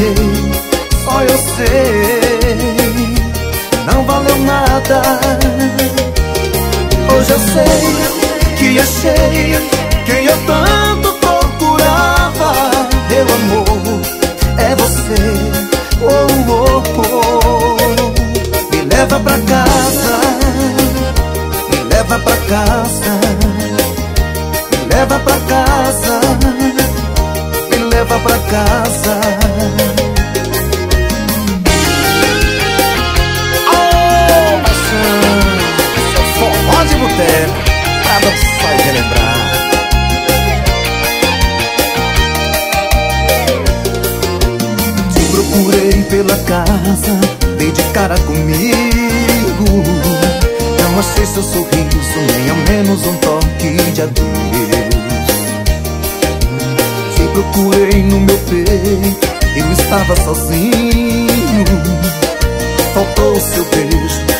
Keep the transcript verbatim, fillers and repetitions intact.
sei, só eu sei, não valeu nada. Hoje eu sei que achei quem eu tanto procurava. Meu amor, é você. Oh, oh, oh. Me leva pra casa, me leva pra casa, me leva pra casa, me leva pra casa. Oh, paixão, forró de boteco, pra dançar e relembrar. Procurei pela casa, dei de cara comigo. Não achei seu sorriso, nem ao menos um toque de adeus. Te procurei no meu peito, eu estava sozinho. Faltou o seu beijo,